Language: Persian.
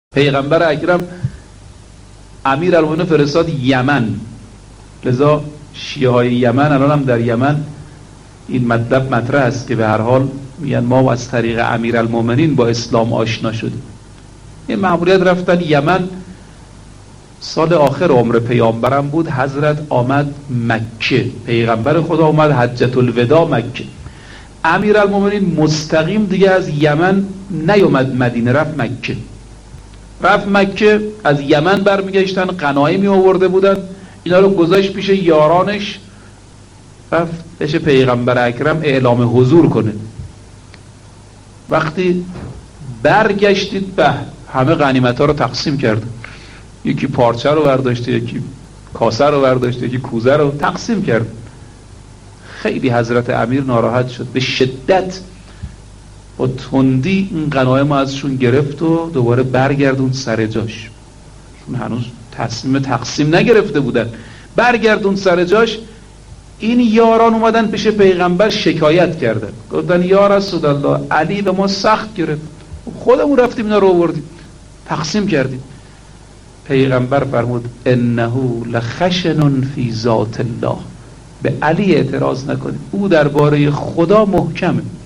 پیغمبر اکرم امیرالمومنین فرستاد یمن. لذا شیعه های یمن الان هم در یمن این مطلب مطرح است که به هر حال میگن ما از طریق امیرالمومنین با اسلام آشنا شدیم. این مأموریت رفتن یمن. سال آخر عمر پیامبرم بود. حضرت آمد مکه، پیغمبر خدا آمد حجت الوداع مکه. امیرالمومنین مستقیم دیگه از یمن نیومد مدینه، رفت مکه. از یمن برمیگشتن، غنایمی آورده بودن، اینا رو گذاشت پیش یارانش، رفت پیش پیغمبر اکرم اعلام حضور کنه. وقتی برگشتید به همه غنیمت ها رو تقسیم کرد، یکی پارچه رو برداشته، یکی کاسه رو برداشته، یکی کوزه رو تقسیم کرد. خیلی حضرت امیر ناراحت شد، به شدت با تندی این غنایم ازشون گرفت و دوباره برگردون سر جاش. چون هنوز تصمیم تقسیم نگرفته بودن، برگردون سر جاش. این یاران اومدن پیش پیغمبر شکایت کردن، گفتن یا رسول الله علی به ما سخت گرفت، خودمون رفتیم اینا رو آوردیم تقسیم کردیم. پیغمبر فرمود انه لخشن فی ذات الله، به علی اعتراض نکنید، او درباره خدا محکمه.